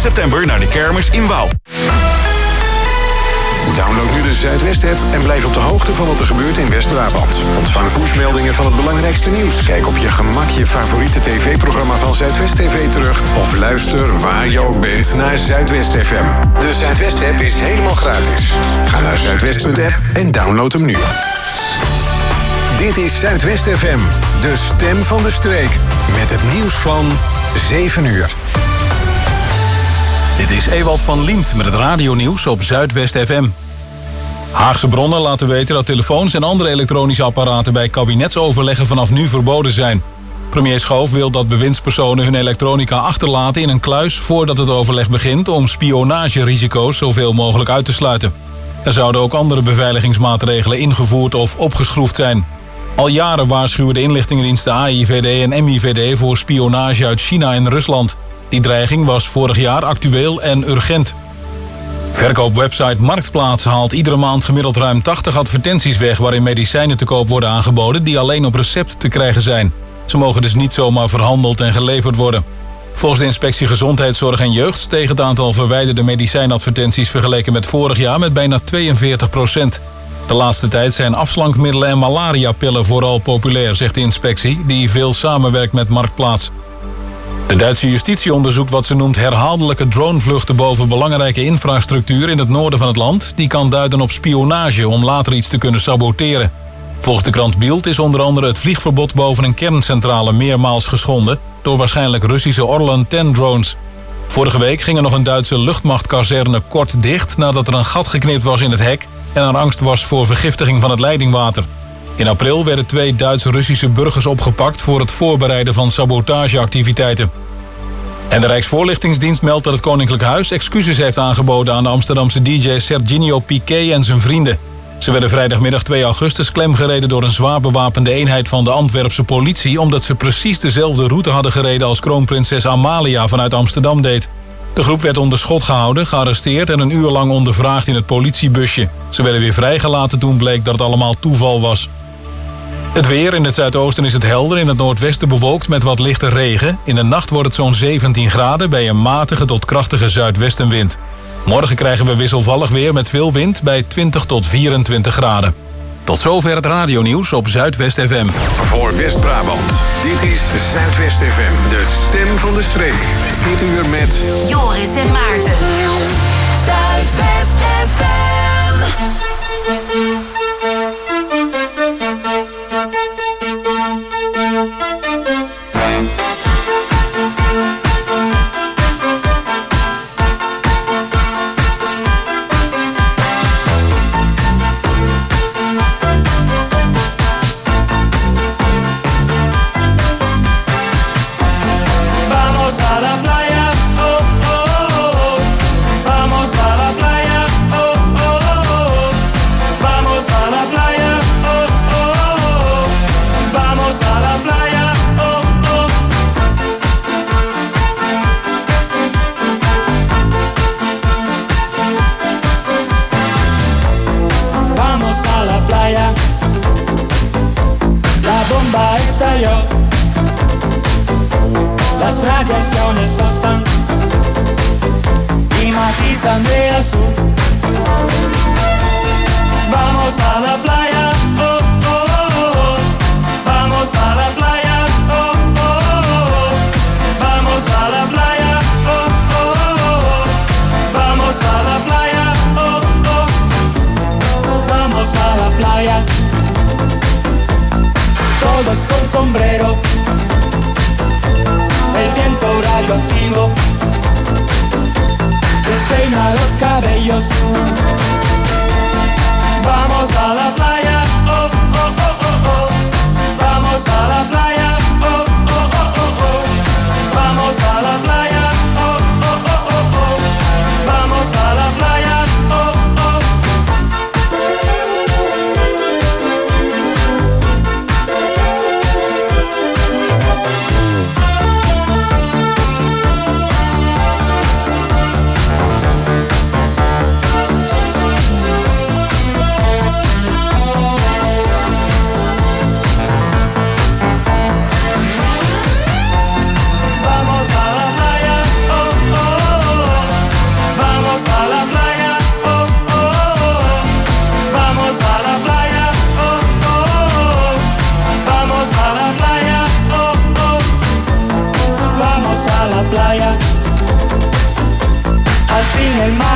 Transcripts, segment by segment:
september naar de kermis in Wouw. Download nu de Zuidwest-app en blijf op de hoogte van wat er gebeurt in West-Brabant. Ontvang pushmeldingen van het belangrijkste nieuws. Kijk op je gemak je favoriete tv-programma van Zuidwest TV terug. Of luister waar je ook bent naar Zuidwest FM. De Zuidwest-app is helemaal gratis. Ga naar zuidwest.app en download hem nu. Dit is Zuidwest FM, de stem van de streek. Met het nieuws van 7 uur. Dit is Ewald van Liemt met het radionieuws op Zuidwest FM. Haagse bronnen laten weten dat telefoons en andere elektronische apparaten bij kabinetsoverleggen vanaf nu verboden zijn. Premier Schoof wil dat bewindspersonen hun elektronica achterlaten in een kluis voordat het overleg begint om spionagerisico's zoveel mogelijk uit te sluiten. Er zouden ook andere beveiligingsmaatregelen ingevoerd of opgeschroefd zijn. Al jaren waarschuwen de inlichtingendiensten AIVD en MIVD voor spionage uit China en Rusland. Die dreiging was vorig jaar actueel en urgent. Verkoopwebsite Marktplaats haalt iedere maand gemiddeld ruim 80 advertenties weg waarin medicijnen te koop worden aangeboden die alleen op recept te krijgen zijn. Ze mogen dus niet zomaar verhandeld en geleverd worden. Volgens de Inspectie Gezondheidszorg en Jeugd steeg het aantal verwijderde medicijnadvertenties vergeleken met vorig jaar met bijna 42%. De laatste tijd zijn afslankmiddelen en malariapillen vooral populair, zegt de inspectie, die veel samenwerkt met Marktplaats. De Duitse justitie onderzoekt wat ze noemt herhaaldelijke dronevluchten boven belangrijke infrastructuur in het noorden van het land. Die kan duiden op spionage om later iets te kunnen saboteren. Volgens de krant Bild is onder andere het vliegverbod boven een kerncentrale meermaals geschonden door waarschijnlijk Russische Orlan 10 drones. Vorige week ging er nog een Duitse luchtmachtkazerne kort dicht nadat er een gat geknipt was in het hek en er angst was voor vergiftiging van het leidingwater. In april werden 2 Duits-Russische burgers opgepakt voor het voorbereiden van sabotageactiviteiten. En de Rijksvoorlichtingsdienst meldt dat het Koninklijk Huis excuses heeft aangeboden aan de Amsterdamse DJ Serginho Piqué en zijn vrienden. Ze werden vrijdagmiddag 2 augustus klemgereden door een zwaar bewapende eenheid van de Antwerpse politie, omdat ze precies dezelfde route hadden gereden als kroonprinses Amalia vanuit Amsterdam deed. De groep werd onder schot gehouden, gearresteerd en een uur lang ondervraagd in het politiebusje. Ze werden weer vrijgelaten toen bleek dat het allemaal toeval was. Het weer: in het zuidoosten is het helder, in het noordwesten bewolkt met wat lichte regen. In de nacht wordt het zo'n 17 graden bij een matige tot krachtige zuidwestenwind. Morgen krijgen we wisselvallig weer met veel wind bij 20 tot 24 graden. Tot zover het radionieuws op Zuidwest FM. Voor West-Brabant, dit is Zuidwest FM, de stem van de streek. Dit uur met Joris en Maarten. Zuidwest FM.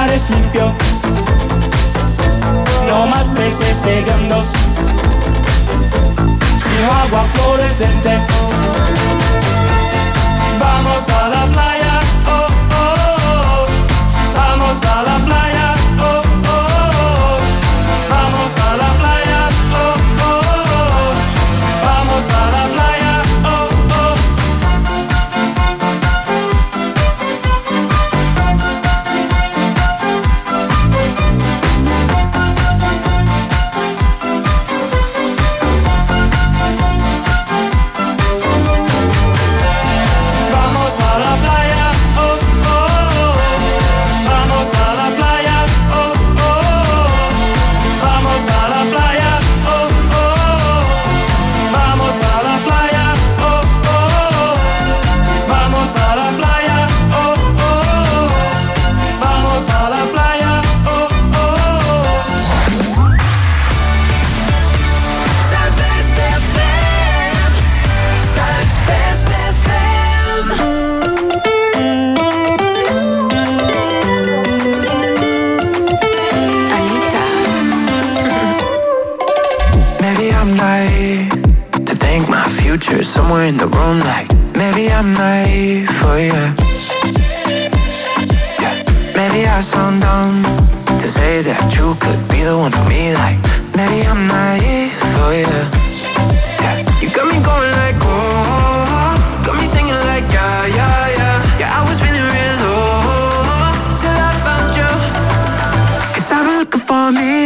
mares limpio, no más peces hediondos, sino agua fluorescente. Vamos a la playa, oh, oh, oh. Vamos a la playa, oh, oh, oh. Vamos a la playa, oh, oh, oh. Vamos a la playa, oh, oh. Vamos a la playa, oh, oh, oh. Vamos a la playa, oh, oh, oh. Vamos a la playa, oh, oh, oh. Vamos a la playa, oh, oh, oh. Vamos a la playa, oh, oh, oh. Vamos a la playa, oh, oh, oh. Zuidwest FM, Zuidwest FM. Anita. Maybe I'm naive to think my future's somewhere in the room. Like maybe I'm naive for you. Yeah. Maybe I sound dumb to say that you could be the one for me. Like maybe I'm naive for you. Yeah. You got me going like oh, got me singing like yeah, yeah, yeah. Yeah, I was feeling real low till I found you. 'Cause I've been looking for me,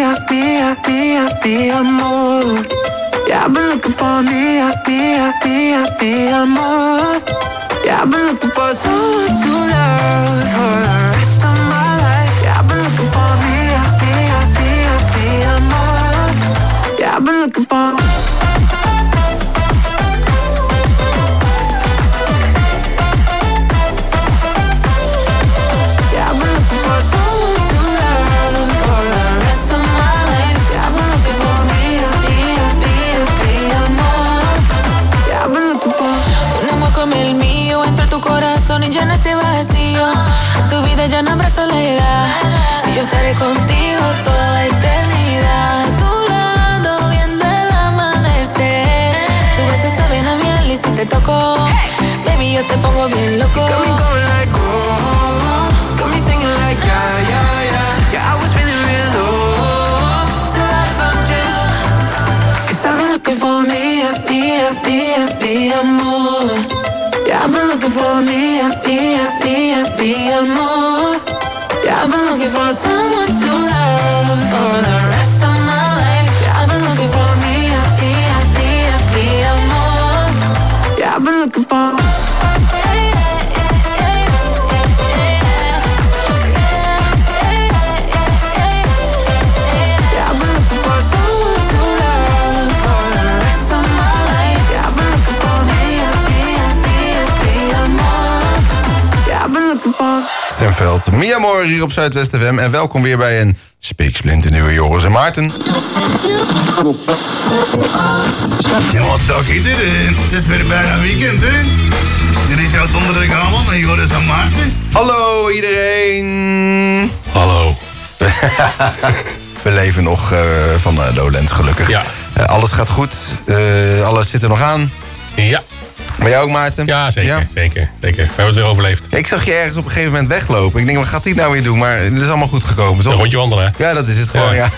amor. Yeah, I've been looking for me, amor. Yeah, I've been looking for someone to love for the rest of my life. Yeah, I've been looking for me, amor. Yeah, I've been looking for. Yeah, I've been looking for someone to love for the rest of my life. Yeah, I've been looking for me, amor. Yeah, I've been looking for. Un amor como el mío entra a tu corazón y llena ese vacío. En tu vida ya no habrá soledad. Si yo estaré contigo toda la eternidad. A tu lado viendo el amanecer. Tus besos saben a miel y si te toco, baby, yo te pongo bien loco. Got me going like oh, got me singing like yeah, yeah, yeah. Yeah, I was feeling real low till I found you. 'Cause I've been looking for me, amor. Yeah, I've been looking for me, amor. Yeah, I've been looking for someone to love for the rest of my life. Yeah, I've been looking for me, amor. Yeah, I've been looking for. Yeah, I've been looking for someone to love for the rest of my life. Yeah, I've been looking for me, amor. Yeah, I've been looking for. Semveld, Mi Amor hier op Zuidwest FM. En welkom weer bij een spiksplinternieuwe Joris en Maarten. Ja, wat dag iedereen. Het is weer bijna weekend, hè. Dit is jouw donderdagavond met Joris en Maarten. Hallo iedereen. Hallo. We leven nog van Lowlands gelukkig. Ja. Alles gaat goed. Alles zit er nog aan. Ja. Bij jou ook, Maarten? Ja, zeker. Ja? Zeker. We hebben het weer overleefd. Ik zag je ergens op een gegeven moment weglopen. Ik denk, wat gaat hij nou weer doen? Maar het is allemaal goed gekomen, toch? Een rondje wandelen, hè? Ja, dat is het gewoon, ja.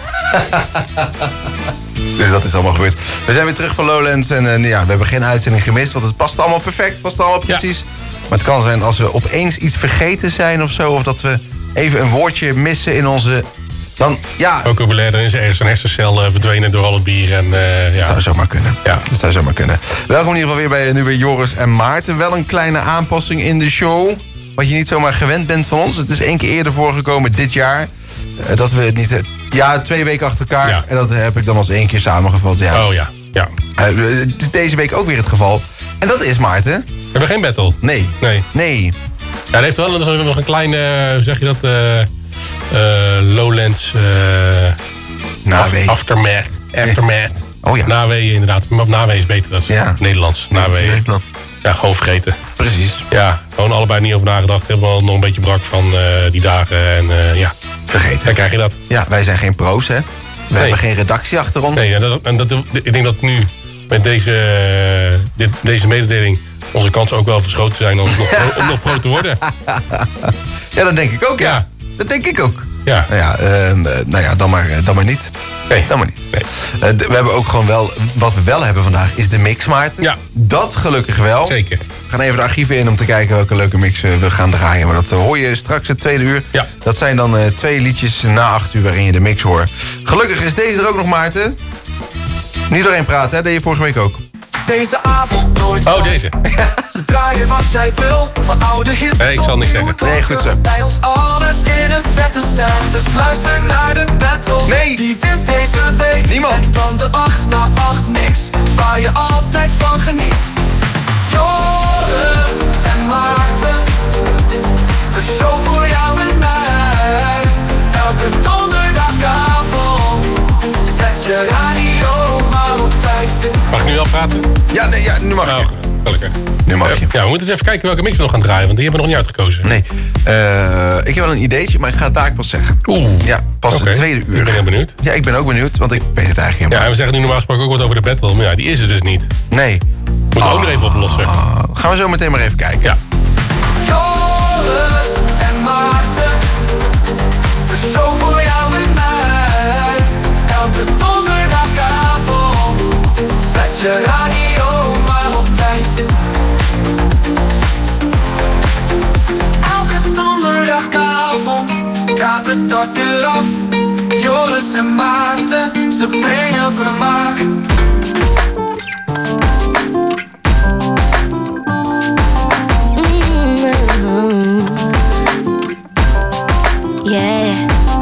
Dus dat is allemaal gebeurd. We zijn weer terug van Lowlands en ja, we hebben geen uitzending gemist. Want het past allemaal perfect, past allemaal precies. Maar het kan zijn als we opeens iets vergeten zijn of zo. Of dat we even een woordje missen in onze... Dan, ja... Vocabulaire is ergens een hersencel verdwenen door al het bier. En, ja. Dat zou zomaar kunnen. Ja. Dat zou zomaar kunnen. Welkom in ieder geval weer bij nu weer Joris en Maarten. Wel een kleine aanpassing in de show. Wat je niet zomaar gewend bent van ons. Het is 1 keer eerder voorgekomen dit jaar. Dat we het niet... Ja, 2 weken achter elkaar. Ja. En dat heb ik dan als 1 keer samengevat. Ja. Oh ja, ja. Het is deze week ook weer het geval. En dat is, Maarten... We hebben geen battle. Nee. Ja, er heeft wel nog een kleine, hoe zeg je dat... Lowlands... Nawee. Aftermath. Oh ja. Nawee, inderdaad. Maar Nawee is beter dan Nederlands. Nawee. Ja, gewoon vergeten. Precies. Ja, gewoon allebei niet over nagedacht. Hebben wel nog een beetje brak van die dagen. En ja. vergeten. Dan krijg je dat. Ja, wij zijn geen pro's, hè. We hebben geen redactie achter ons. Nee, ik denk dat nu met deze mededeling onze kansen ook wel verschoten zijn om nog pro te worden. Ja, dat denk ik ook, ja. Dat denk ik ook. Ja. Dan maar niet. Nee. Dan maar niet. Nee. We hebben ook gewoon wel... Wat we wel hebben vandaag is de mix, Maarten. Ja. Dat gelukkig wel. Zeker. We gaan even de archieven in om te kijken welke leuke mix we gaan draaien. Maar dat hoor je straks het tweede uur. Ja. Dat zijn dan 2 liedjes na 8 uur waarin je de mix hoort. Gelukkig is deze er ook nog, Maarten. Niet doorheen praten, hè? Dat deed je vorige week ook. Deze avond nooit. Oh, deze. Ze draaien wat zij wil, van oude hits. Nee, ik zal niks zeggen. Nee, goed zo. Bij ons alles in een vette stijl. Dus luister naar de battle. Nee. Wie wint deze week? Niemand. En van de 8 naar 8 niks. Waar je altijd van geniet. Joris en Maarten. De show voor jou en mij. Elke donderdagavond. Zet je radio maar op tijd. Mag ik nu al praten? Ja, nee, nu mag je. Gelukkig. Nu mag je. Ja, we moeten even kijken welke mix we nog gaan draaien, want die hebben we nog niet uitgekozen. Nee. Ik heb wel een ideetje, maar ik ga het daar pas zeggen. Oeh. Ja, pas Oké. het tweede uur. Ik ben heel benieuwd. Ja, ik ben ook benieuwd, want ik weet het eigenlijk Ja, helemaal. en we zeggen nu normaal gesproken ook wat over de battle, maar ja, die is er dus niet. Nee. Moeten we ook nog even oplossen. Gaan we zo meteen maar even kijken. Ja. Joris en Maarten. De show voor jou en mij. Elke donderdagavond. Zet je radio maar op tijd. Elke donderdagavond gaat het dak eraf. Joris en Maarten, ze brengen vermaak. Yeah.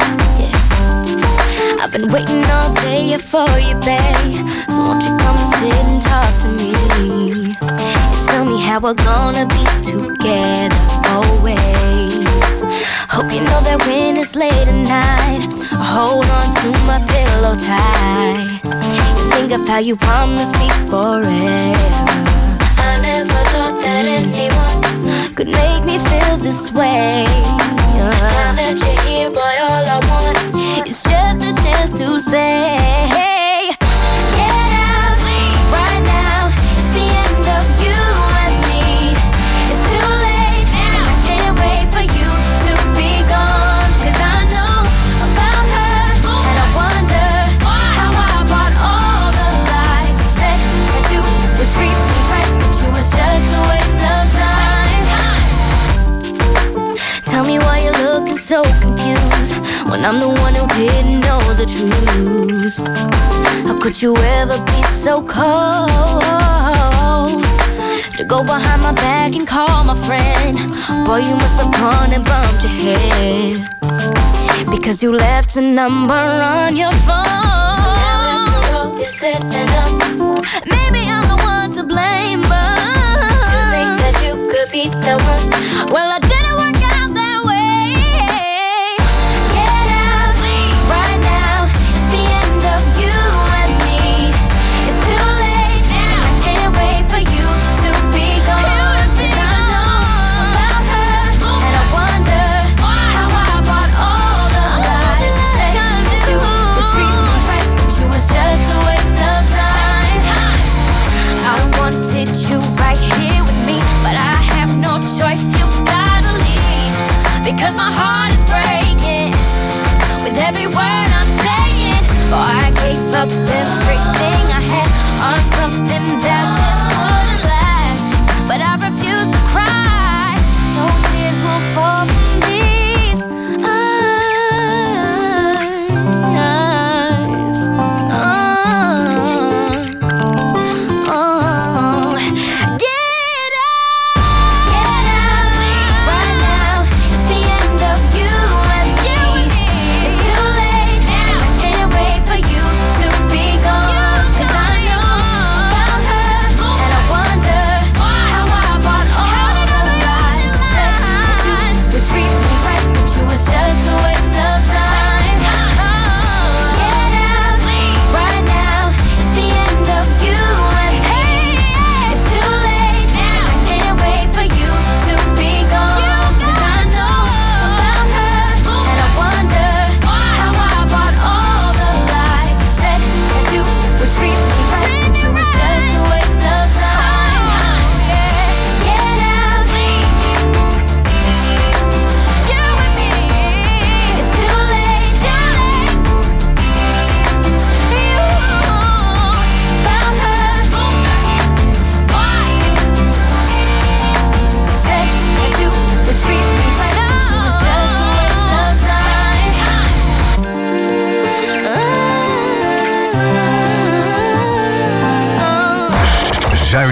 I've been waiting all day for you, babe. So won't you come and sit and talk to me? And tell me how we're gonna be together always. Hope you know that when it's late at night, I hold on to my pillow tight. You think of how you promised me forever. I never thought that anyone could make me feel this way. Now that you're here, boy, all I want is just a chance to say, get out right now. It's the end of you and me. It's too late now. I can't wait for you to be gone. 'Cause I know about her, and I wonder how I bought all the lies. You said that you would treat me right, but you was just a waste of time. Tell me why you're looking so confused when I'm the one who didn't know the truth. How could you ever be so cold to go behind my back and call my friend? Boy, you must have gone and bumped your head because you left a number on your phone. So now after is said and done, maybe I'm the one to blame, but to think that you could be the one, well, I didn't work out that way. Get out right now. It's the end of you and me. It's too late now. I can't wait for you to be gone. 'Cause I know about her, and I wonder how I bought all the lies. You said that you would treat me right, but you was just a waste of time. I wanted you right here with me, but I have no choice. You gotta leave because my heart is breaking with every word I'm saying. Boy, I gave up everything I had on something that just wouldn't last. But I refuse to cry. No tears will fall from these eyes. Get out right now. It's the end of you and me. It's too late now. I can't wait for you to be gone. 'Cause I know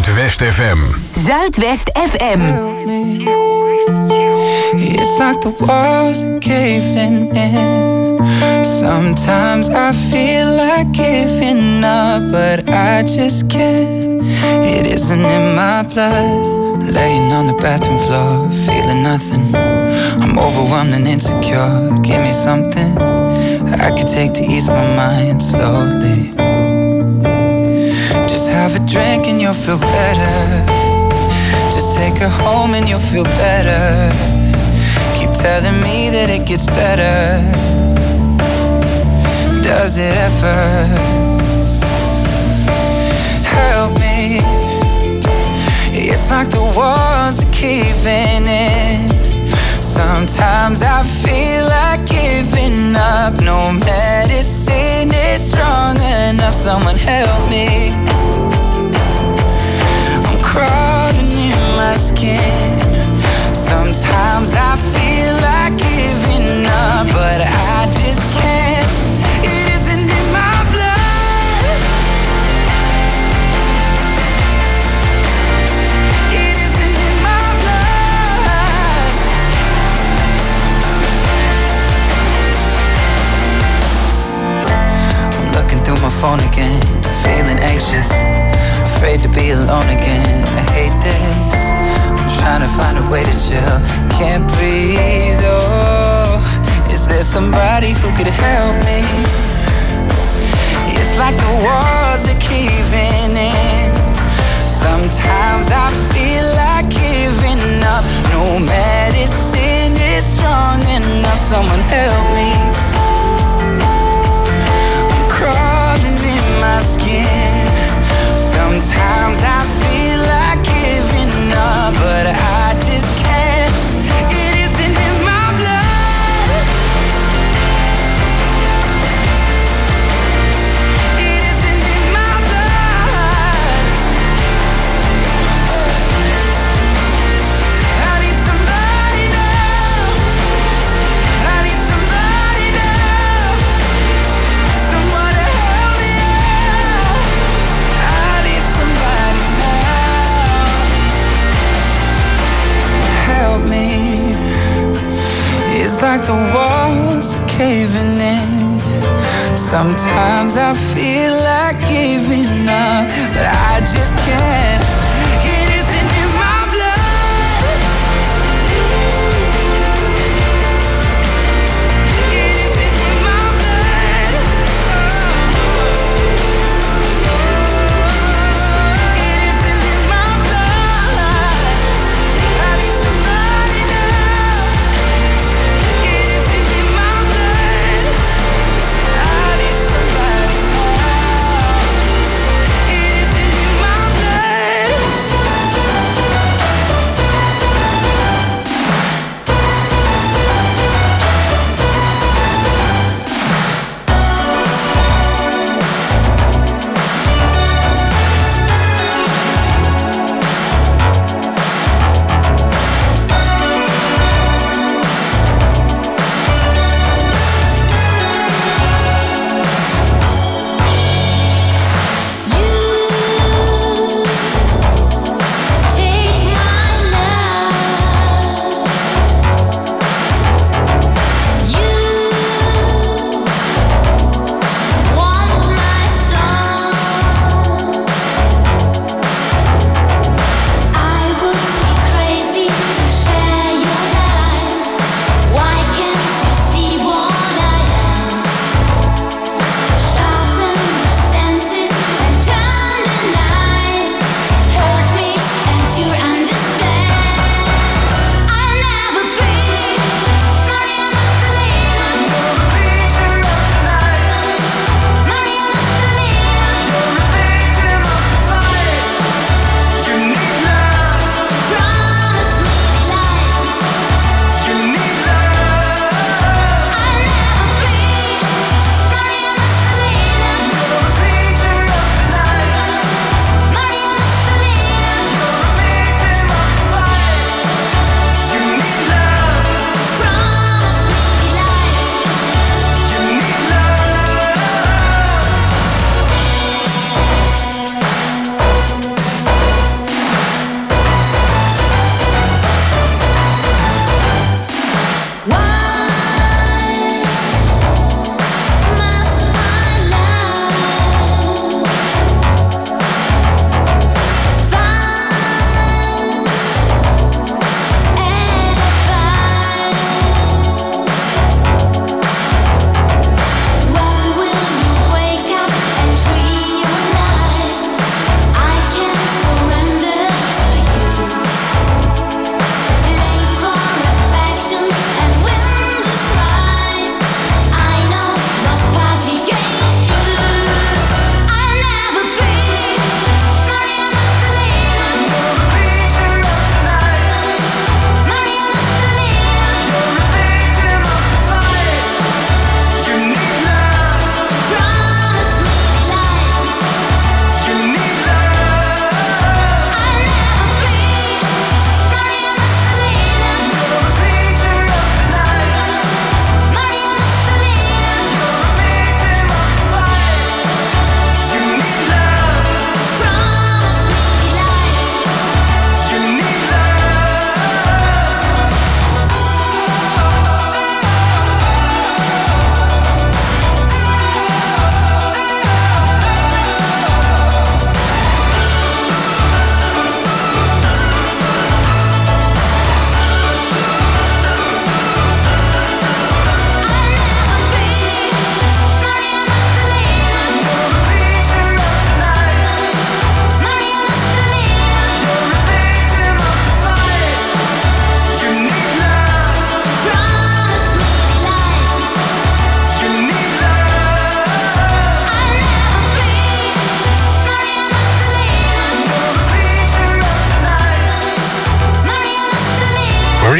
Zuidwest FM. Zuidwest FM. It's like the walls are caving in. Sometimes I feel like giving up, but I just can't. It isn't in my blood. Laying on the bathroom floor, feeling nothing. I'm overwhelmed and insecure. Give me something I could take to ease my mind slowly. Just have a drink and you'll feel better. Just take her home and you'll feel better. Keep telling me that it gets better. Does it ever? Help me. It's like the walls are caving in. Sometimes I feel like giving up. No medicine is strong enough. Someone help me. I'm crawling in my skin. Sometimes I feel like giving up, but I just can't. It isn't in my blood. It isn't in my blood. I'm looking through my phone again, feeling anxious, afraid to be alone again. I hate this. Trying to find a way to chill, can't breathe, oh. Is there somebody who could help me? It's like the walls are caving in. Sometimes I feel like giving up. No medicine is strong enough. Someone help me. I'm crawling in my skin. Sometimes I feel like giving up, but I just can't. It isn't in my blood. It isn't in my blood. I need somebody now. I need somebody now. Someone to help me out. I need somebody now. Help me. It's like the walls are caving in. Sometimes I feel like giving up, but I just can't. It isn't in my blood. It isn't in my blood. It isn't in my blood. I need somebody now. It isn't in my blood. I need somebody now. It isn't in my blood.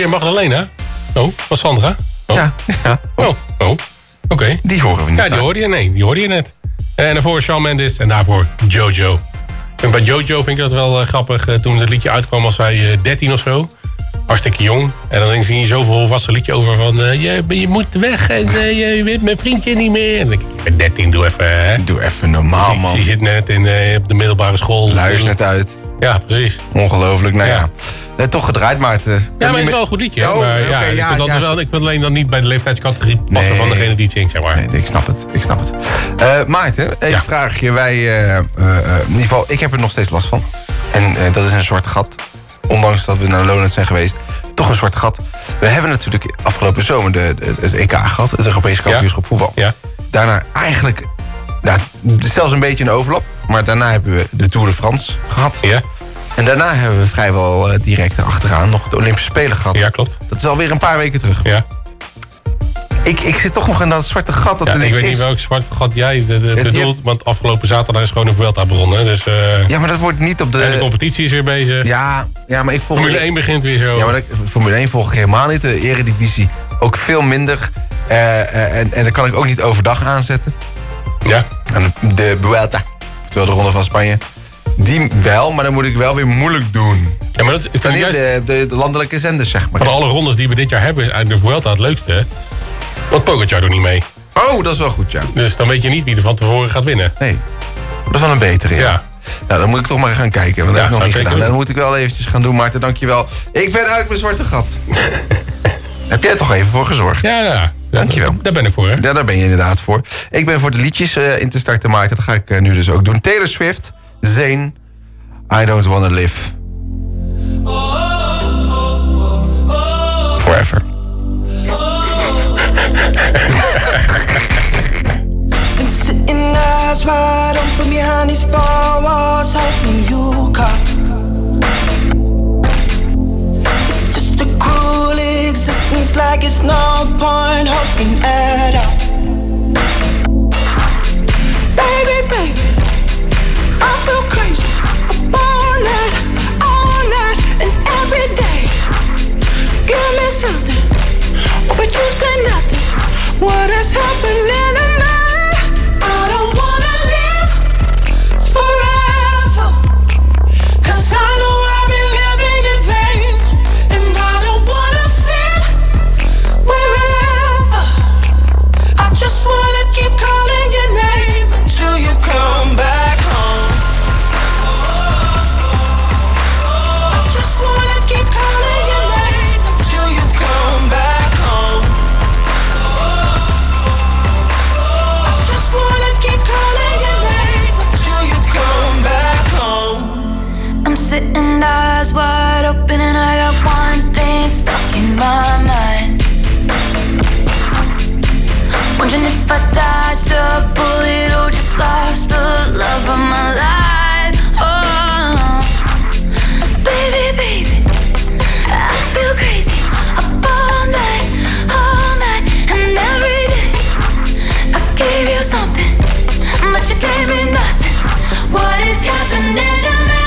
Jordi en Magdalena? Oh, was Sandra? Oh. Ja. Oké. Die horen we niet. Ja, die hoorde je net. En daarvoor Shawn Mendes en daarvoor Jojo. En bij Jojo vind ik dat wel grappig. Toen het liedje uitkwam was hij 13 of zo. Hartstikke jong. En dan zie je zoveel volwassen liedje over van... je moet weg en je bent mijn vriendje niet meer. En dan denk ik, ik ben 13, doe even... Hè. Doe even normaal, man. Die zit net op de middelbare school. Luister net uit. Ja, precies. Ongelooflijk, nou ja. Toch gedraaid, Maarten. Ja, maar het is wel een goed liedje. Ik wil alleen dan niet bij de leeftijdscategorie passen van degene die het zingt, zeg maar. Nee, ik snap het. Maarten, even vraag je. Wij, in ieder geval, ik heb er nog steeds last van. En dat is een zwart gat. Ondanks dat we naar Lowlands zijn geweest, toch een zwart gat. We hebben natuurlijk afgelopen zomer het EK gehad. Het Europese kampioenschap voetbal. Ja. Daarna eigenlijk, zelfs een beetje een overlap. Maar daarna hebben we de Tour de France gehad. Ja. En daarna hebben we vrijwel direct achteraan nog de Olympische Spelen gehad. Ja, klopt. Dat is alweer een paar weken terug. Ja. Ik zit toch nog in dat zwarte gat dat er niks is. Ik weet niet welk zwarte gat jij bedoelt, want afgelopen zaterdag is gewoon een Vuelta begonnen. Dus, ja, maar dat wordt niet op de... En de competitie is weer bezig. Ja, maar ik volg... Formule 1 begint weer zo. Ja, maar Formule 1 volg ik helemaal niet. De Eredivisie ook veel minder. En dat kan ik ook niet overdag aanzetten. Ja. En de Vuelta, oftewel de Ronde van Spanje... Die wel, maar dan moet ik wel weer moeilijk doen. Ja, maar dat ik vind juist de landelijke zenders, zeg maar. Van alle rondes die we dit jaar hebben, is eigenlijk de Vuelta het leukste. Want Pogacar doet niet mee. Oh, dat is wel goed, ja. Dus dan weet je niet wie er van tevoren gaat winnen. Nee, dat is wel een betere, ja. Nou, dan moet ik toch maar gaan kijken, want dat heb ik nog niet gedaan. Dat moet ik wel eventjes gaan doen, Maarten, dankjewel. Ik ben uit mijn zwarte gat. Heb jij toch even voor gezorgd? Ja. Dankjewel. Daar ben ik voor, hè? Ja, daar ben je inderdaad voor. Ik ben voor de liedjes in te starten, Maarten. Dat ga ik nu dus ook doen. Taylor Swift, Zayn... I don't wanna live forever. Been sitting eyes wide open behind these four walls, hoping you come. It's just a cruel existence, like it's no point hoping at all. Baby, I feel crazy. All night, and every day. Give me something, but you say nothing. What is happening to me? I don't wanna live forever, 'cause I know I've been living in vain. And I don't wanna feel wherever. I just wanna keep calling your name until you come back home. Sitting eyes wide open and I got one thing stuck in my mind. Wondering if I dodged a bullet or just lost the love of my life. Oh, baby, I feel crazy up all night, and every day. I gave you something, but you gave me nothing. What is happening to me?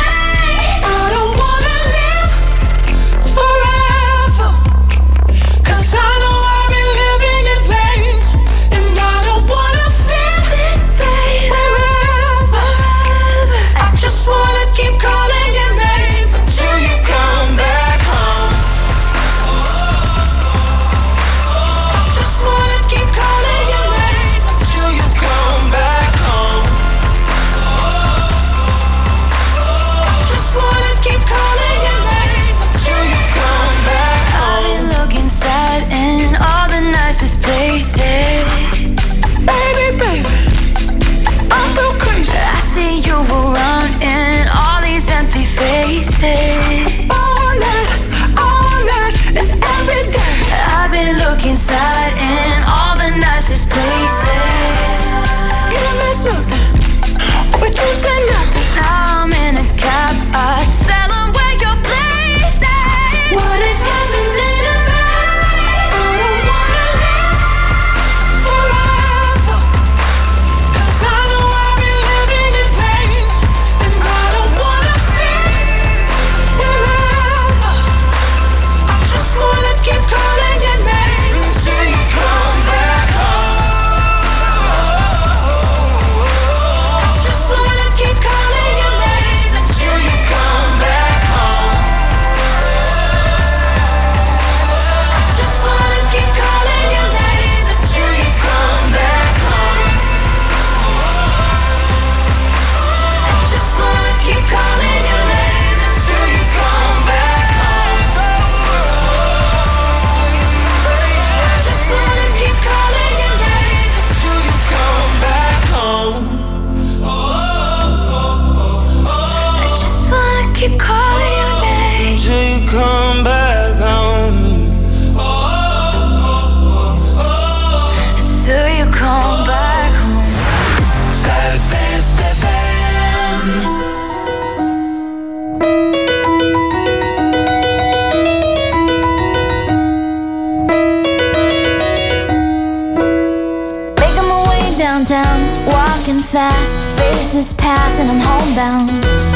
walking fast, faces pass and I'm homebound.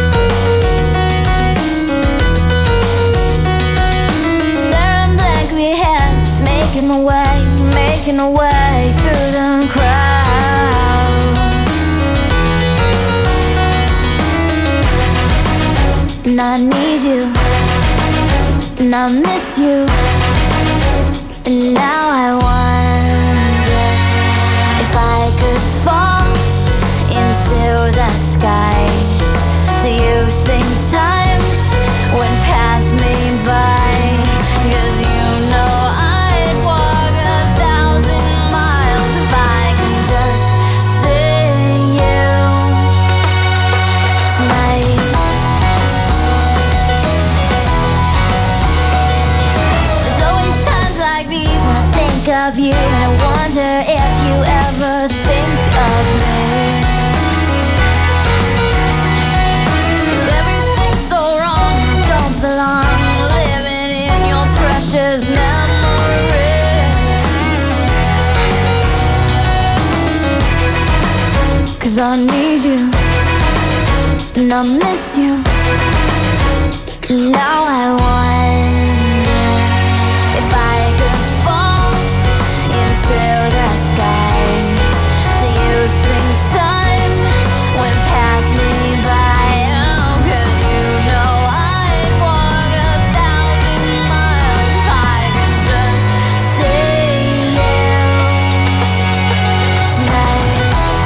Staring blankly ahead, just making my way through the crowd. And I need you, and I miss you, and now I wonder if I could fall into the sky. Do you think time would pass me by? 'Cause you know I'd walk 1,000 miles if I could just see you tonight. There's always times like these when I think of you, and I wonder if you ever think of me. 'Cause everything's so wrong and I don't belong, living in your precious memory. 'Cause I need you, and I miss you, and now I wonder if I could fall into the sky. Do you think time would pass me by? Oh, 'cause you know I'd walk 1,000 miles if I could just see you tonight.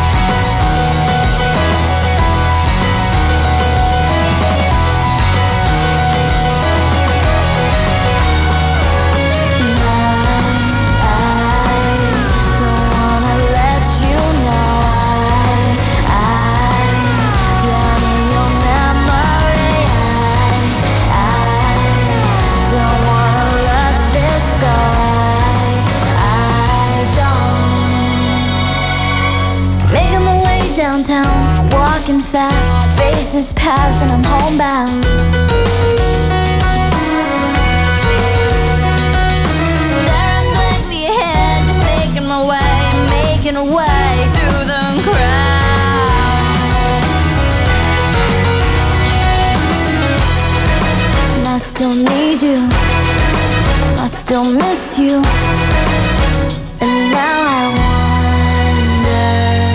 Making my way downtown, walking fast, faces pass and I'm homebound. Staring blankly ahead, just making my way through the crowd. And I still need you, I still miss you, and now I wonder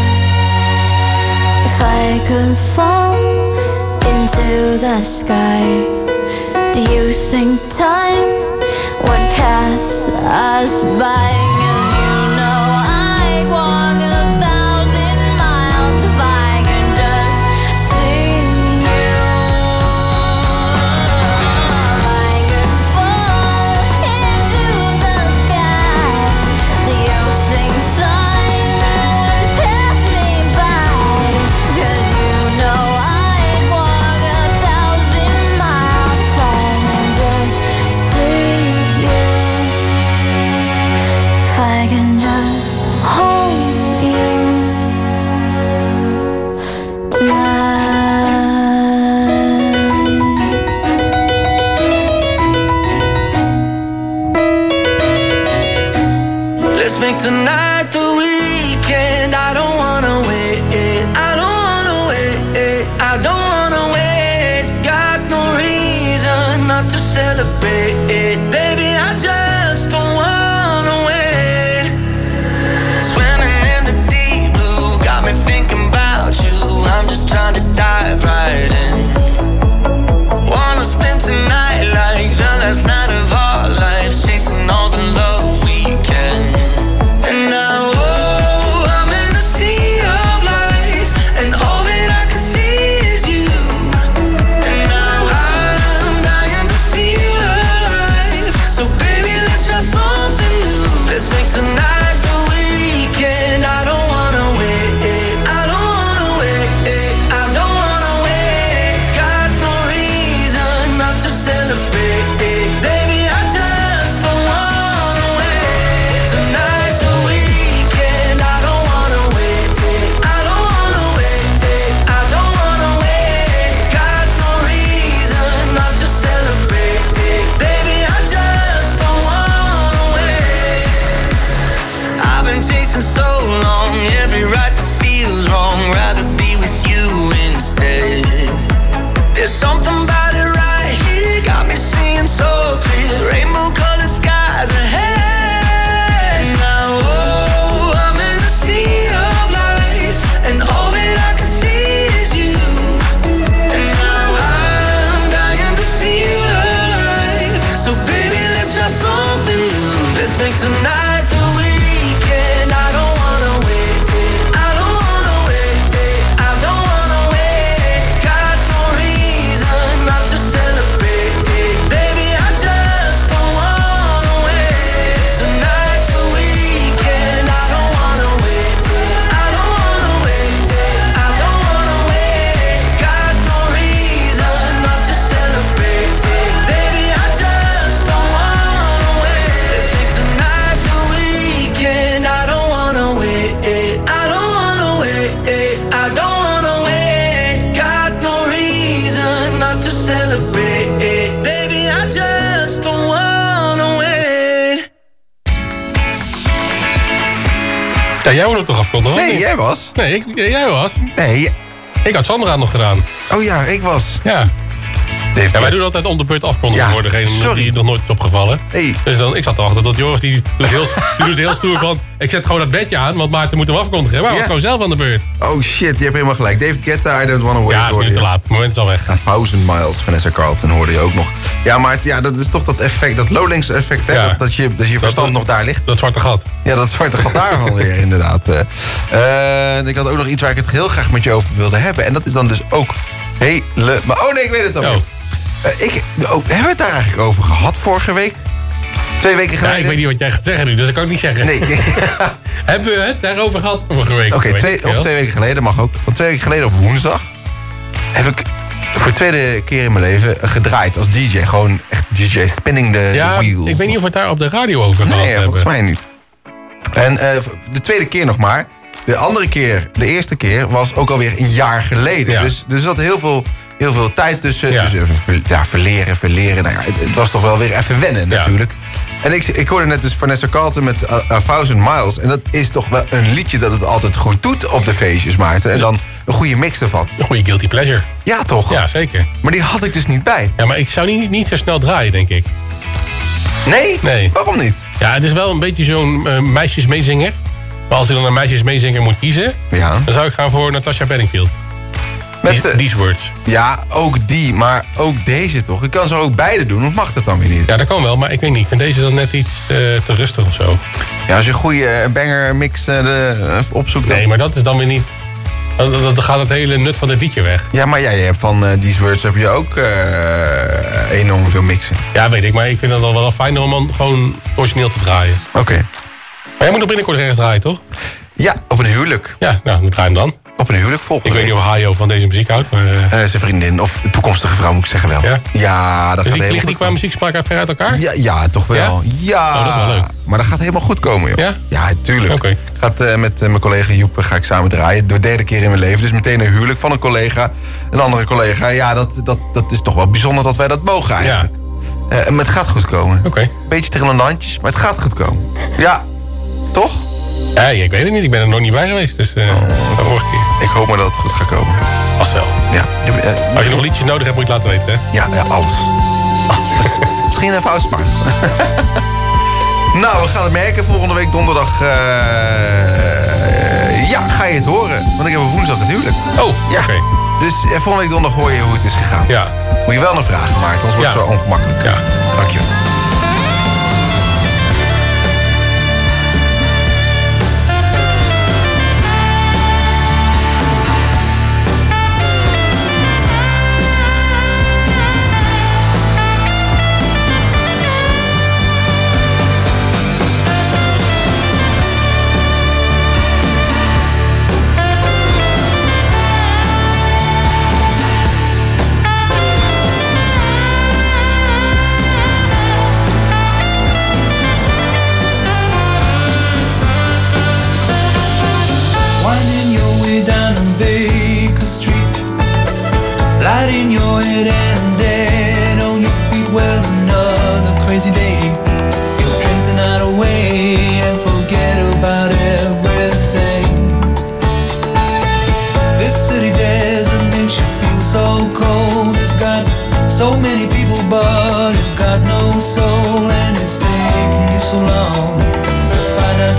if I could fall into the sky. Do you think time would pass us by? 'Cause you know I'd walk 1,000 miles if I could just see you. If I could fall into the sky, do you think time would pass me by? 'Cause you know I'd walk 1,000 miles if I could just see you. If I can just hold you tonight. Let's make tonight the weekend. I don't wanna wait. I don't wanna wait. I don't wanna wait. Got no reason not to celebrate. Baby, I just don't wanna wait. Swimming in the deep blue got me thinking about you. I'm just trying to dive right in. Wanna spend tonight like the last night of our lives, chasing all the love we can. And now, oh, I'm in a sea of lights, and all that I can see is you. And now I'm dying to feel alive. So baby, let's try something new. Let's make tonight the weekend. I don't wanna wait. I don't wanna wait. I don't wanna wait. Got no reason not to celebrate. Baby, I just don't wanna wait. Tonight's the weekend. I don't wanna wait. I don't wanna wait. I don't wanna wait. Got no reason not to celebrate. Baby, I just don't wanna wait. I've been chasing so long, every right that feels wrong, rather be with you instead. There's something about it right here, got me seeing so clear. Rainbow colored skies ahead. Now, oh, I'm in a sea of lights, and all that I can see is you. And now I'm dying to feel alive. So baby, let's try something new. Let's make tonight the weekend. I don't wanna wait. I don't wanna wait. I don't wanna wait. Got no reason not to celebrate. Baby, I just don't wanna wait. Tonight's the weekend. I don't wanna wait. I don't wanna wait. I don't wanna wait. Got no reason not to celebrate. Baby, I just don't wanna wait. Let's make tonight the weekend. I don't wanna wait. I don't wanna wait. I don't wanna wait. Got no reason not to celebrate. Baby, I just don't wanna wait. Ja, jij wordt op toch afkonden, hoor? Nee, jij was. Nee, jij was. Nee. Ik had Sandra nog gedaan. Oh ja, ik was. Ja. Ja, wij doen altijd om de beurt afkondigen voor degene die nog nooit is opgevallen. Hey. Dus dan, ik zat te wachten tot Joris, die doet heel stoer van... Ik zet gewoon dat bedje aan, want Maarten moet hem afkondigen. Maar hij was gewoon zelf aan de beurt. Oh shit, je hebt helemaal gelijk. David Guetta, I Don't Wanna Wait. Ja, het is nu te laat. Het moment is al weg. 1000 Miles, Vanessa Carlton hoorde je ook nog. Ja, maar dat is toch dat effect, dat Lowlands effect, hè? Ja. Dat je verstand nog daar ligt. Dat zwarte gat. Ja, dat zwarte gat daarvan weer, inderdaad. Ik had ook nog iets waar ik het heel graag met je over wilde hebben. En dat is dan dus ook helemaal... Oh nee, ik weet het al. Hebben we het daar eigenlijk over gehad vorige week? 2 weken geleden? Ja, ik weet niet wat jij gaat zeggen nu, dus dat kan ik niet zeggen. Nee. Hebben we het daarover gehad vorige week? Oké, 2 weken geleden mag ook. Want 2 weken geleden op woensdag heb ik voor de tweede keer in mijn leven gedraaid als DJ. Gewoon echt DJ spinning the wheels. Ik weet niet of we het daar op de radio over gehad hebben. Volgens mij niet. En de tweede keer nog maar. De eerste keer was ook alweer een jaar geleden. Ja. Dus er zat heel veel tijd tussen. Ja. Dus verleren. Nou ja, het was toch wel weer even wennen natuurlijk. En ik hoorde net dus Vanessa Carlton met 1000 Miles. En dat is toch wel een liedje dat het altijd goed doet op de feestjes, Maarten. En dan een goede mix ervan. Een goede guilty pleasure. Ja, toch? Ja, zeker. Maar die had ik dus niet bij. Ja, maar ik zou die niet zo snel draaien, denk ik. Nee? Nee. Waarom niet? Ja, het is wel een beetje zo'n meisjesmeezinger. Maar als ik dan een meisjesmeezinger moet kiezen... dan zou ik gaan voor Natasha Bedingfield. These Words. Ja, ook die, maar ook deze toch? Ik kan ze ook beide doen, of mag dat dan weer niet? Ja, dat kan wel, maar ik weet niet. Ik vind deze dan net iets te rustig of zo. Ja, als je een goede banger mix opzoekt... Nee, maar dat is dan weer niet... Dan gaat het hele nut van het liedje weg. Ja, maar jij hebt van These Words heb je ook enorm veel mixen. Ja, weet ik, maar ik vind het dan wel fijn om dan gewoon origineel te draaien. Oké. Maar jij moet nog binnenkort ergens draaien, toch? Ja, op een huwelijk. Ja, nou, dan draai hem dan. Op een huwelijk volgende week. Ik weet niet of Hajo van deze muziek houdt, maar... zijn vriendin, of toekomstige vrouw moet ik zeggen wel. Ja? Ja, dat dus gaat liggen die qua muzieksmaak ver uit elkaar? Ja, toch wel. Ja. Oh, dat is wel leuk. Maar dat gaat helemaal goed komen, joh. Ja? Ja, tuurlijk. Oké. Ik ga met mijn collega Joep ga ik samen draaien. De derde keer in mijn leven. Dus meteen een huwelijk van een collega. Een andere collega. Ja, dat is toch wel bijzonder dat wij dat mogen eigenlijk. Ja. Maar het gaat goed komen. Oké. Beetje trillende handjes, maar het gaat goed komen. Ja, toch? Ja, ik weet het niet. Ik ben er nog niet bij geweest. Dus de vorige keer. Ik hoop maar dat het goed gaat komen. Vast wel. Ja. Als je nog liedjes nodig hebt, moet je het laten weten, hè? Ja, alles. Misschien even uitspaard. Nou, we gaan het merken. Volgende week donderdag ga je het horen. Want ik heb op woensdag het huwelijk. Oh, ja. Okay. Dus volgende week donderdag hoor je hoe het is gegaan. Ja. Moet je wel nog vragen, Maarten. Anders wordt het zo ongemakkelijk. Ja. Dank je.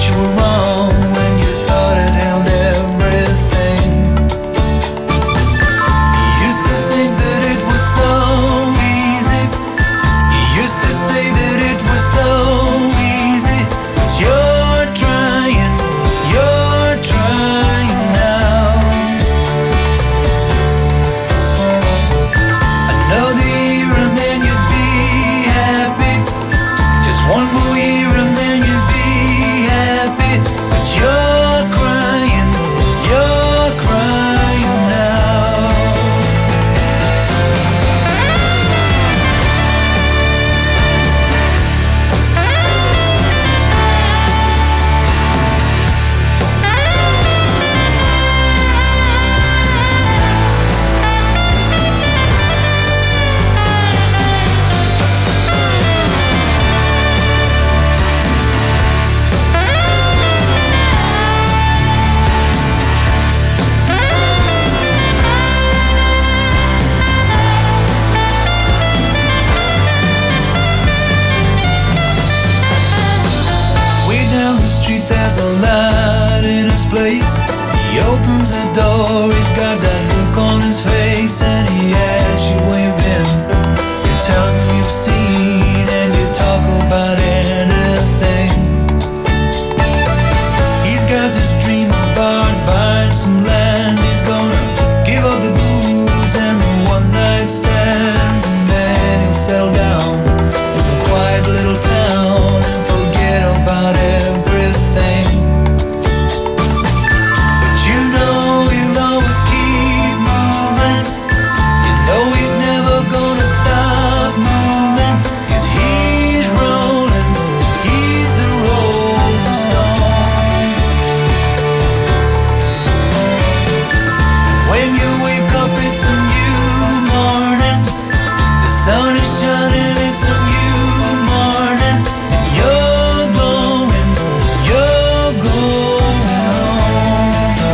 you were wrong when you thought it held everything. You used to think that it was so easy. You used to say that it was so easy. But you're trying now. Another year and then you'd be happy. Just one more year and then you'd be happy. But you're crying now. Way down the street there's a light in his place. He opens the door, he's got that look on his face, and he asks you where you've been. You tell him who you've seen, and you talk about anything. He's got this dream about buying some land. He's gonna give up the booze and the one-night stands, and then he'll settle down in some quiet little town and forget about everything. But you know he'll always keep moving. You know he's never gonna stop moving. 'Cause he's rolling, he's the Rolling Stone. When you wake up it's a new morning. The sun is shining, it's a new morning. And you're going home.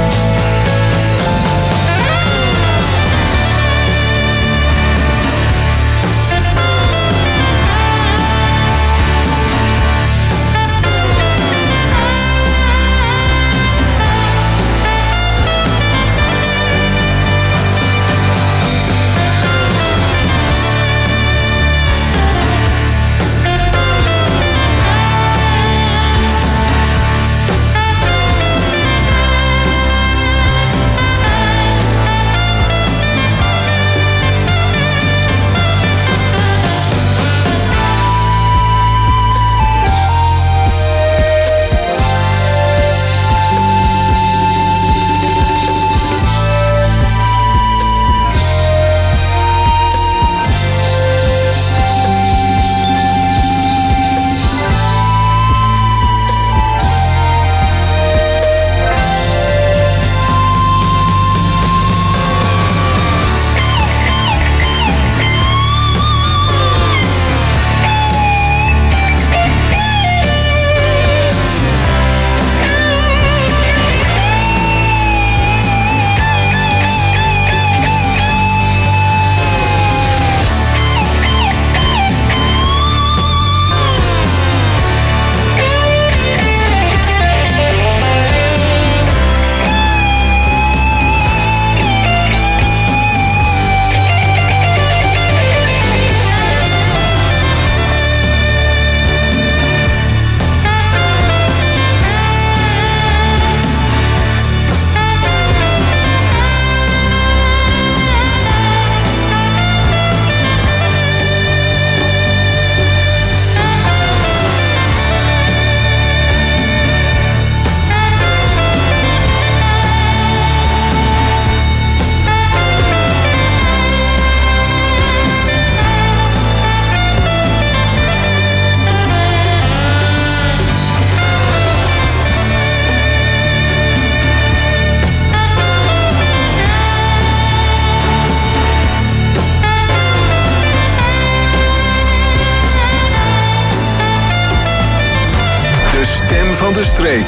van de streek.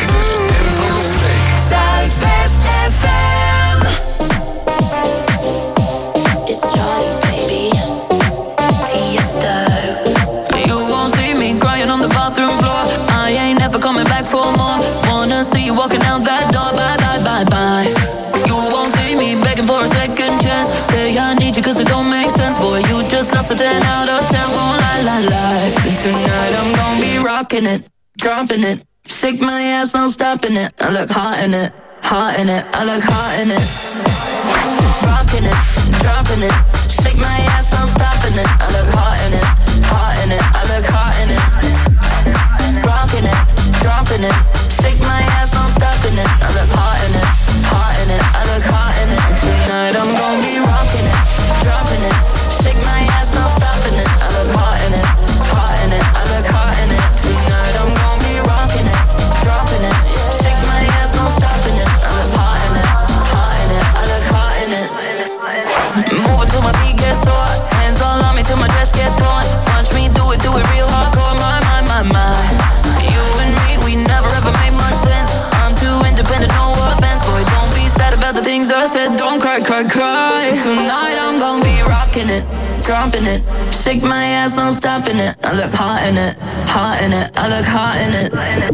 Zuidwest FM. It's Charlie, baby. Tiesto. You won't see me crying on the bathroom floor. I ain't never coming back for more. That's a 10 out of 10, won't lie. Tonight I'm gonna be rocking it, dropping it. Shake my ass, no stopping it. I look hot in it, hot in it. I look hot in it. Rocking it, dropping it. Shake my ass, no stopping it. I look hot in it, hot in it. I look hot in it. Rocking it, dropping it. Shake my ass, no stopping it. I look hot in it, hot in it. I look hot in it. Tonight I'm gonna be rocking it, dropping it. Shake my ass, no stopping it. I look hot in it, hot in it. I look hot in it. Tonight I'm gonna be rocking it, dropping it. Shake my ass, no stopping it. I look hot in it, hot in it. I look hot in it. Moving till my feet get sore. Hands all on me till my dress gets torn. Watch me do it real hardcore. My. You and me, we never ever made much sense. I'm too independent, no offense. Boy, don't be sad about the things I said. Don't cry. Tonight I'm gonna be rocking it, dropping it. Shake my ass, no stopping it. I look hot in it, hot in it. I look hot in it.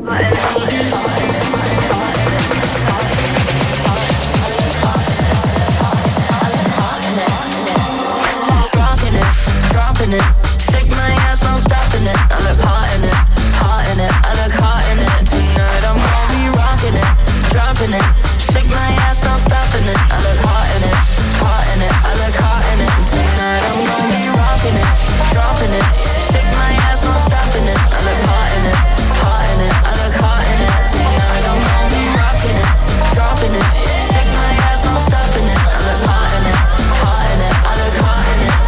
Rocking it, dropping it. Shake my ass, no stopping it. I look hot in it, hot in it. I look hot in it. Tonight I'm gonna be rocking it, dropping it. Shake my ass, no stopping it. I look hot in it, hot in it. I look hot in it. Tonight I'm gonna be rocking it, dropping it. Shake my ass, no stopping it. I look hot in it, hot in it. I look hot in it. Tonight I'm gonna be rocking it, dropping it. Shake my ass, no stopping it. I look hot in it, hot in it. I look hot in it.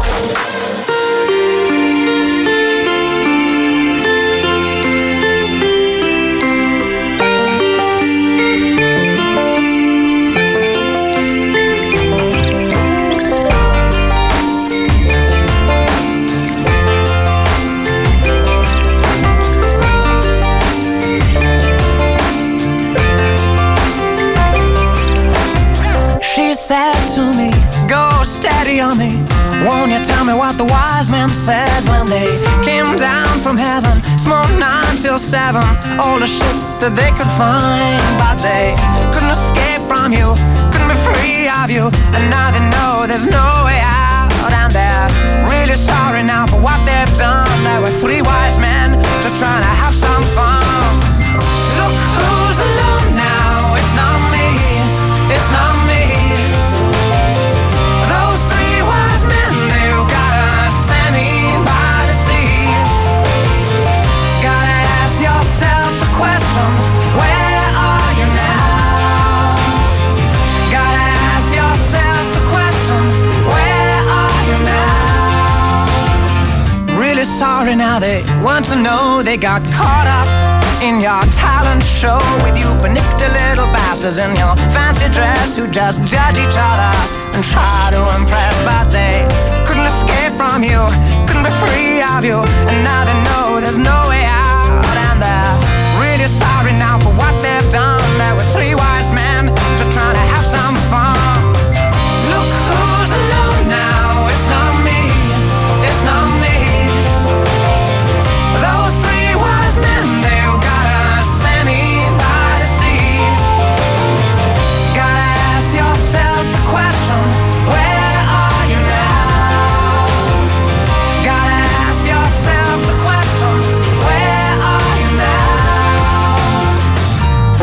Said to me, go steady on me. Won't you tell me what the wise men said when they came down from heaven? Smoked 9 till 7, all the shit that they could find. But they couldn't escape from you, couldn't be free of you. And now they know there's no way out. And they're really sorry now for what they've done. There were 3 wise men just trying to have some fun. Look who's alone now, it's not me, it's not me. Sorry now they want to know they got caught up in your talent show with you panicked little bastards in your fancy dress who just judge each other and try to impress. But they couldn't escape from you, couldn't be free of you. And now they know there's no way out. And they're really sorry now for what they've done. There were 3 wise men just trying to have some fun. Look who's alone now, it's not me, it's not me. Those 3 wise men, they've got a Sammy by the sea. Gotta ask yourself the question, where are you now? Gotta ask yourself the question, where are you now?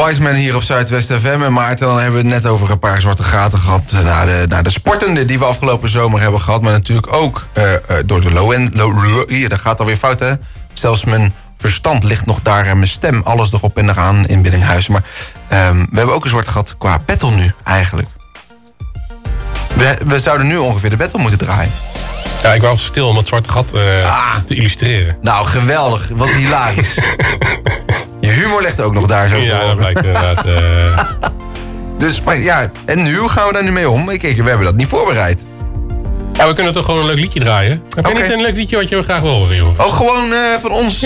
Wiseman hier op Zuidwest FM. En Maarten, dan hebben we het net over een paar zwarte gaten gehad... naar de sportenden die we afgelopen zomer hebben gehad. Maar natuurlijk ook door de low-end... Hier, dat gaat alweer fout, hè? Zelfs mijn verstand ligt nog daar en mijn stem. Alles erop en eraan in Biddinghuizen. Maar we hebben ook een zwart gat qua battle nu, eigenlijk. We zouden nu ongeveer de battle moeten draaien. Ja, ik wou stil om het zwarte gat te illustreren. Nou, geweldig. Wat hilarisch. Je humor ligt ook nog daar zo. Ja, dat blijkt inderdaad. Dus, maar ja, en nu? Hoe gaan we daar nu mee om? Kijk, we hebben dat niet voorbereid. Ja, we kunnen toch gewoon een leuk liedje draaien? Heb je niet een leuk liedje wat je graag wil horen, joh? Oh, gewoon van ons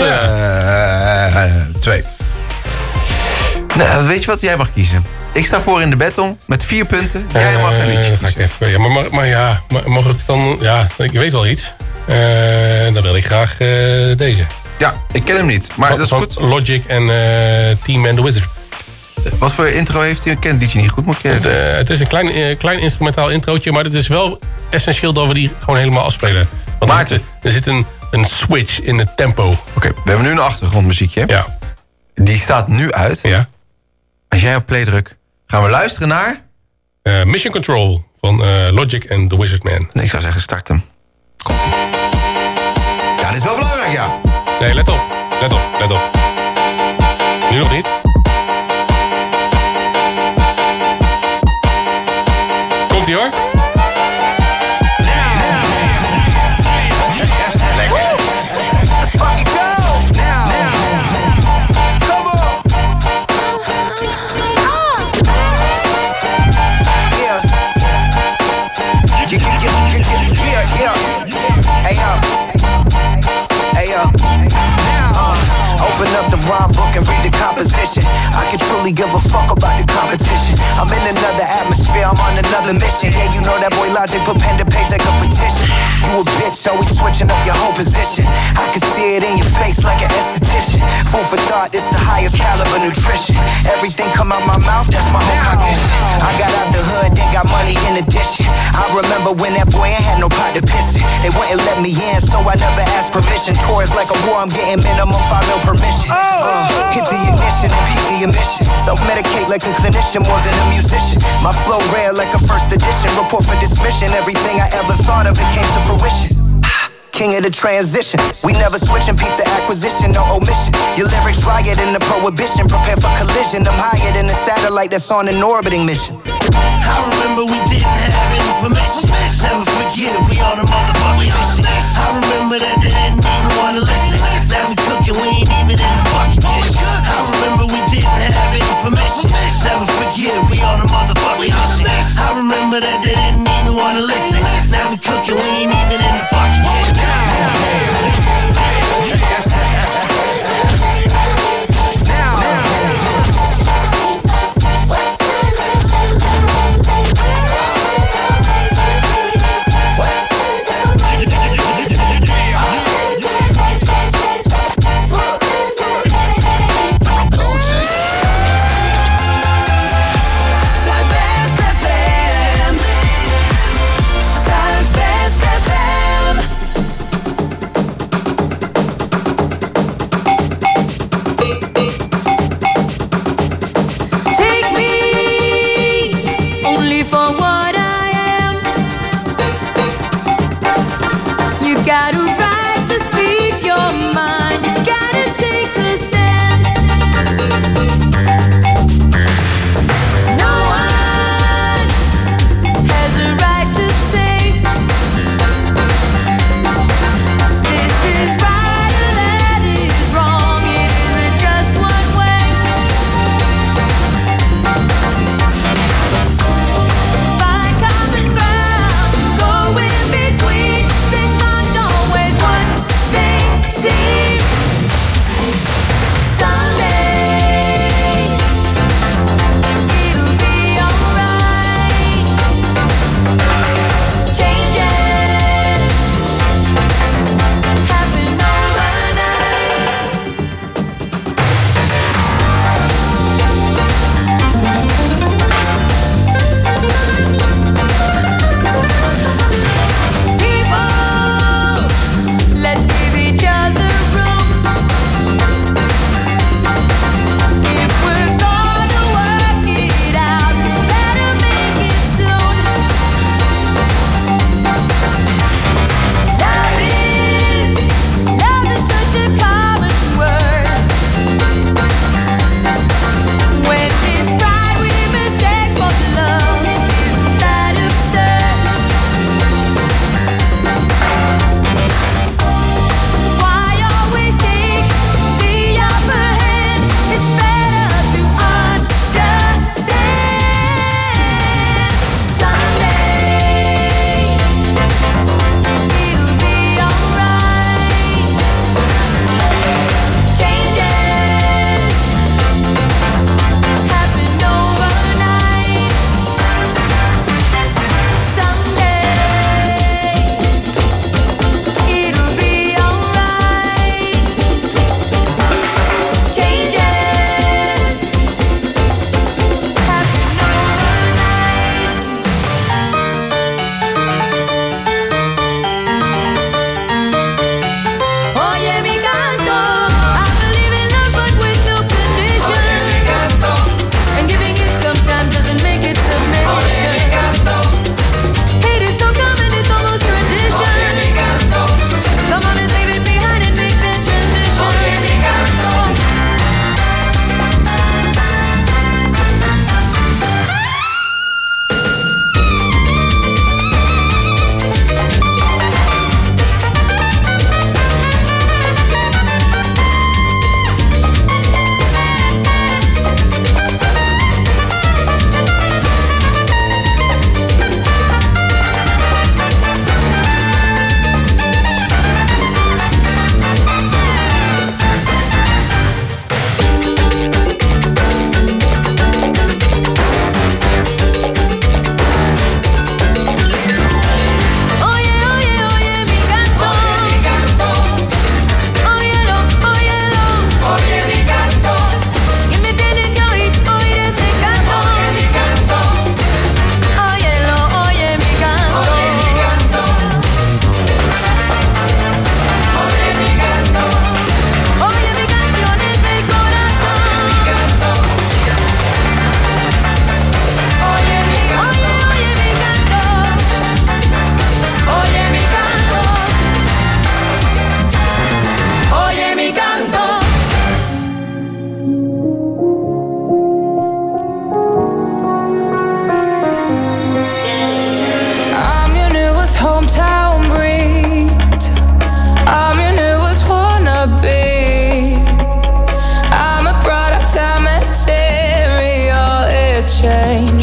twee. Nou, weet je wat? Jij mag kiezen. Ik sta voor in de battle met 4 punten. Jij mag een liedje kiezen. Mag ik dan... Ja, ik weet wel iets. Dan wil ik graag deze. Ja, ik ken hem niet, maar dat is goed. Logic en Team and the Wizard. Wat voor intro heeft hij? Ik ken het liedje niet goed. Het is een klein instrumentaal introotje, maar het is wel essentieel dat we die gewoon helemaal afspelen. Want Maarten, er zit een switch in het tempo. Oké, we hebben nu een achtergrondmuziekje. Ja. Die staat nu uit. Ja. Als jij op play drukt, gaan we luisteren naar... Mission Control van Logic en The Wizard Man. Nee, ik zou zeggen, start hem. Komt-ie. Ja, dit is wel belangrijk, ja. Nee, let op. Let op. Let op. Nu nog niet. Komt-ie, hoor. Let's fucking go! Come on! Yeah. Hey yo. Open up the rhyme book and read the composition. I can truly give a fuck about the competition. I'm in another atmosphere, I'm on another mission. Yeah, you know that boy Logic put pen to page like a petition. You a bitch, always switching up your whole position. I can see it in your face like an esthetician. Food for thought, it's the highest caliber nutrition. Everything come out my mouth, that's my whole cognition. I got out the hood, then got money in addition. I remember when that boy ain't had no pot to piss in. They wouldn't let me in, so I never asked permission. Tours like a war, I'm getting minimum 5 mil permission. Hit the ignition and peak the emission. Self-medicate like a clinician more than a musician. My flow rare like a first edition. Report for dismission. Everything I ever thought of, it came to fruition. King of the transition. We never switch and peep the acquisition, no omission. Your lyrics drier than the prohibition. Prepare for collision. I'm higher than a satellite that's on an orbiting mission. I remember we didn't have any permission. Never forget, we on a motherfucking mission. I remember that they didn't even wanna listen. Now we cooking, we ain't even in the bucket kitchen. I remember we didn't have any permission. Never forget, we on a motherfucking mission. I remember that they didn't even wanna listen. Now we cooking, we ain't even in the bucket kitchen. Zuidwest FM.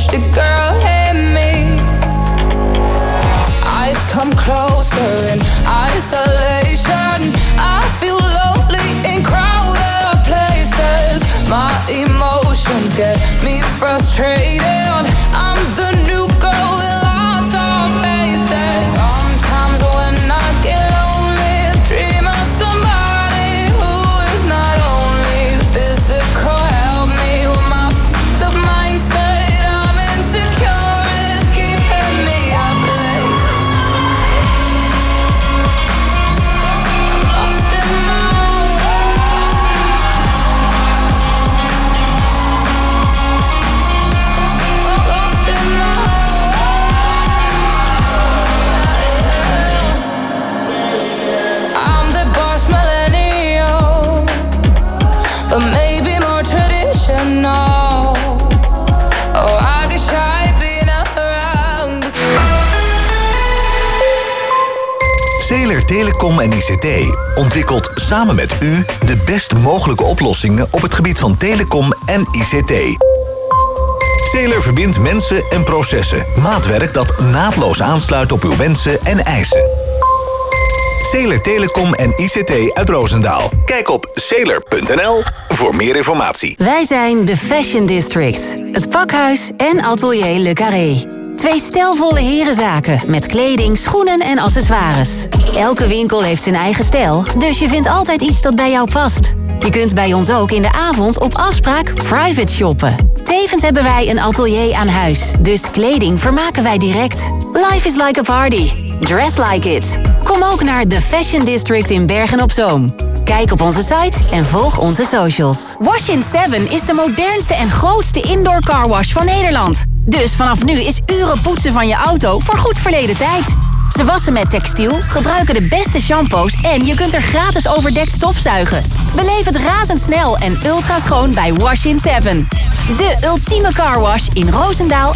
the girl hit me. Eyes come closer in isolation. I feel lonely in crowded places. My emotions get me frustrated. I'm the new girl with lots of faces. Sometimes when I get lonely, I dream of somebody who is not only physical. Help me with my f***ed up mindset. I'm insecure, it's keeping me up late. I'm lost in my own lost in my I'm the boss millennial, but maybe more traditional. Oh, I get shy being around. Zeeler Telecom en ICT ontwikkelt samen met u de best mogelijke oplossingen op het gebied van telecom en ICT. Zeeler verbindt mensen en processen. Maatwerk dat naadloos aansluit op uw wensen en eisen. Zeeler Telecom en ICT uit Roosendaal. Kijk op zeeler.nl voor meer informatie. Wij zijn de Fashion District. Het pakhuis en atelier Le Carré. 2 stijlvolle herenzaken met kleding, schoenen en accessoires. Elke winkel heeft zijn eigen stijl, dus je vindt altijd iets dat bij jou past. Je kunt bij ons ook in de avond op afspraak private shoppen. Tevens hebben wij een atelier aan huis, dus kleding vermaken wij direct. Life is like a party. Dress like it. Kom ook naar The Fashion District in Bergen-op-Zoom. Kijk op onze site en volg onze socials. Wash in 7 is de modernste en grootste indoor carwash van Nederland. Dus vanaf nu is uren poetsen van je auto voor goed verleden tijd. Ze wassen met textiel, gebruiken de beste shampoos en je kunt er gratis overdekt stofzuigen. Beleef het razendsnel en ultra schoon bij Wash in 7. De ultieme carwash in Roosendaal